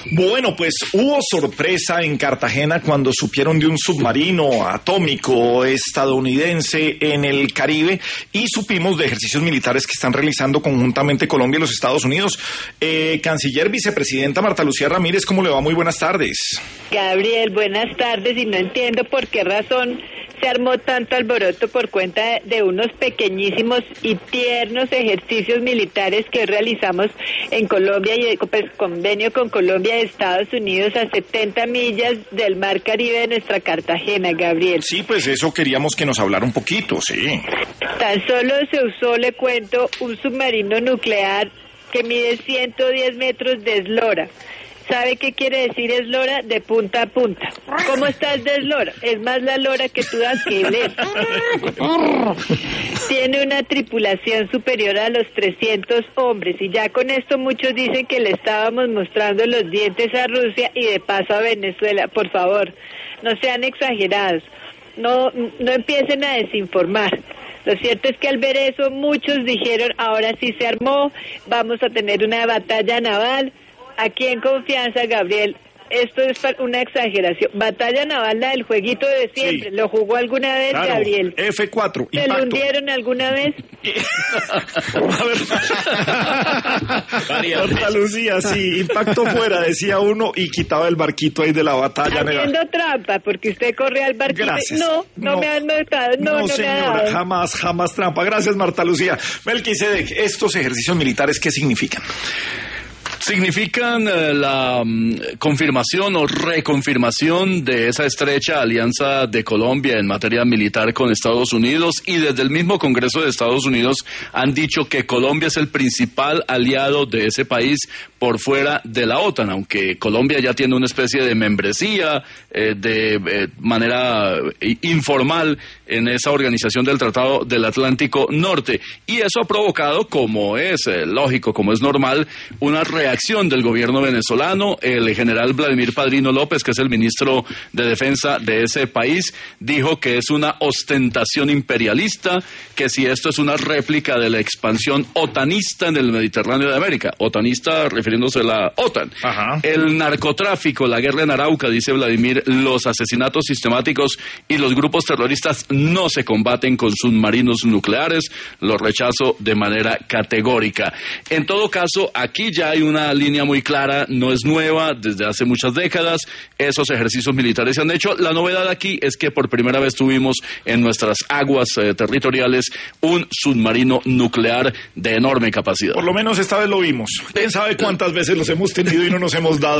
Bueno, pues hubo sorpresa en Cartagena cuando supieron de un submarino atómico estadounidense en el Caribe y supimos de ejercicios militares que están realizando conjuntamente Colombia y los Estados Unidos. Canciller Vicepresidenta Marta Lucía Ramírez, ¿cómo le va? Muy buenas tardes. Gabriel, buenas tardes, y no entiendo por qué razón se armó tanto alboroto por cuenta de unos pequeñísimos y tiernos ejercicios militares que realizamos en Colombia y pues, convenio con Colombia y Estados Unidos a 70 millas del mar Caribe de nuestra Cartagena, Gabriel. Sí, pues eso queríamos que nos hablara un poquito, sí. Tan solo se usó, le cuento, un submarino nuclear que mide 110 metros de eslora. ¿Sabe qué quiere decir eslora? De punta a punta. ¿Cómo está el de eslora? Es más la lora que tú das que él es. Tiene una tripulación superior a los 300 hombres y ya con esto muchos dicen que le estábamos mostrando los dientes a Rusia y de paso a Venezuela. Por favor, no sean exagerados. No empiecen a desinformar. Lo cierto es que al ver eso muchos dijeron, ahora sí se armó, vamos a tener una batalla naval. Aquí en confianza, Gabriel, esto es una exageración. Batalla naval, la del jueguito de siempre. Sí. ¿Lo jugó alguna vez, claro, Gabriel? F4, ¿Se lo hundieron alguna vez? A ver. Marta Lucía, sí, impacto fuera, decía uno, y quitaba el barquito ahí de la batalla. Haciendo trampa, porque usted corre al barquito. Gracias. No me han notado. No, señora, jamás trampa. Gracias, Marta Lucía. Melquisedec, estos ejercicios militares, ¿qué significan? Significan la confirmación o reconfirmación de esa estrecha alianza de Colombia en materia militar con Estados Unidos, y desde el mismo Congreso de Estados Unidos han dicho que Colombia es el principal aliado de ese país por fuera de la OTAN, aunque Colombia ya tiene una especie de membresía de manera informal en esa organización del Tratado del Atlántico Norte, y eso ha provocado, como es lógico, como es normal, una reacción del gobierno venezolano. El general Vladimir Padrino López, que es el ministro de Defensa de ese país, dijo que es una ostentación imperialista, que si esto es una réplica de la expansión otanista en el Mediterráneo de América, otanista refiriéndose a la OTAN. Ajá. El narcotráfico, la guerra en Arauca, dice Vladimir, los asesinatos sistemáticos y los grupos terroristas no se combaten con submarinos nucleares, lo rechazo de manera categórica. En todo caso, aquí ya hay una línea muy clara, no es nueva, desde hace muchas décadas, esos ejercicios militares se han hecho. La novedad aquí es que por primera vez tuvimos en nuestras aguas territoriales un submarino nuclear de enorme capacidad. Por lo menos esta vez lo vimos. ¿Quién sabe cuántas veces los hemos tenido y no nos hemos dado?